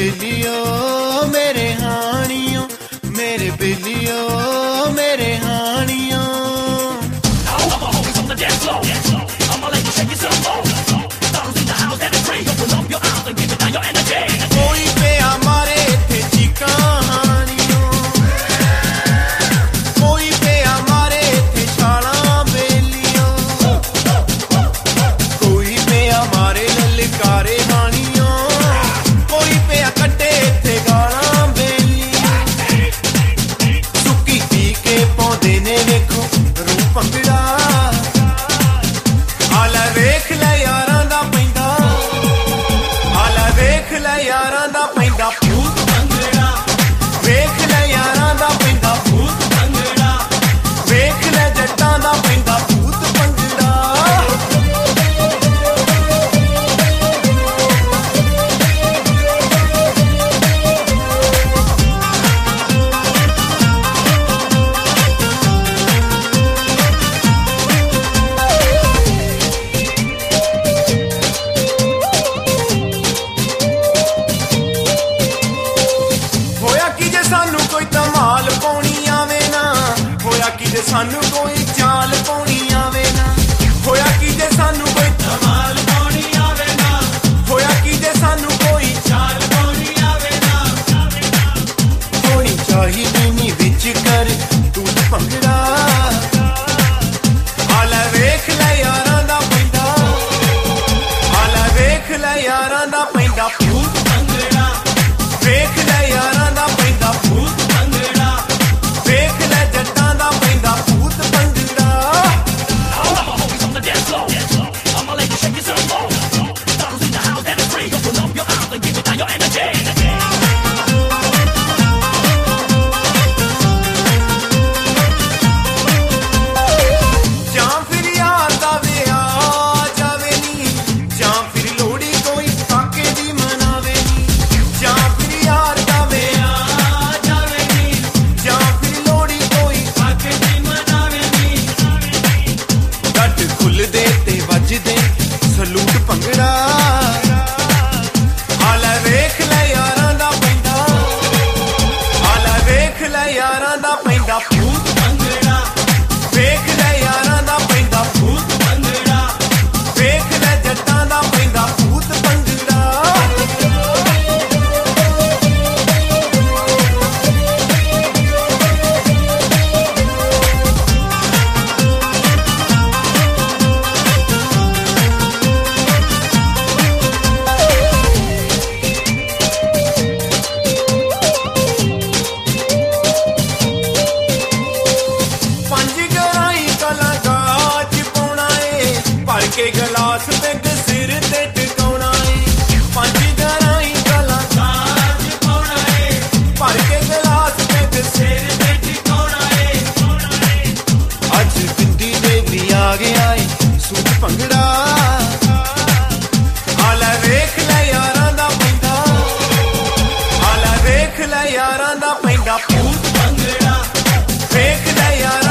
बिल्लियो मेरे हानियो, मेरे बिल्लियो मेरे हानियो। कोई पे हमारे थे चीका हानियो, कोई पे हमारे थे छाला बेलियो, कोई पे हमारे ललकारे हानियो, कोई पे कट्टे थे गाला बेलियो। सुकी पी के पौधे ने देखो रूप भंगड़ा, आला वेख ले यारां दा पैंदा, आला वेख ले यारां दा पैंदा भूत भंगड़ा, वेख ले यारां दा पैंदा भूत भंगड़ा, वेख ले जट्टां दा पैंदा भूत भंगड़ा। सानू कोई धमाल पाउणी आवे ना, होया कि जे सानू कोई चाल पाउणी आवे ना, होया कि जे सानू कोई धमाल पाउणी आवे ना, होया कि जे सानू कोई चाल पाउणी आवे ना। होनी चाहिदी नी विच कर तू भंगड़ा, आला वेख ले यारां दा पैंदा, आला वेख ले यारां दा पैंदा भूत भंगड़ा, वेख ले यारां दा पैंदा भूत भंगड़ा, वेख ले जट्टां दा पैंदा भूत भंगड़ा। जां फिर यार दा विआह जावे नी, जां फिर लोहड़ी कोई काके दी मनावे नी, जां फिर यार दा विआह जावे नी, जां फिर लोहड़ी कोई काके दी मनावे नी। गट खुलदे ते वजदे सलूट भंगड़ा, आला वेख ले यारां दा पैंदा, आला वेख ले यारां दा पैंदा भूत भंगड़ा, वेख ले यारां दा पैंदा भूत भंगड़ा, वेख ले जट्टां दा पैंदा भूत भंगड़ा। पंज गराई कला गाज पाउणा ए, भर के गलास पेग सिर ते टिकाउणा ए। पंज गराई कला गाज पाउणा ए, भर के गलास पेग सिर ते टिकाउणा ए। अज बिंदी दे भी आ गया ए सूट भंगड़ा, आला वेख ले यारां दा पैंदा, आला वेख ले यारां दा पैंदा भूत भंगड़ा, वेख ले यारां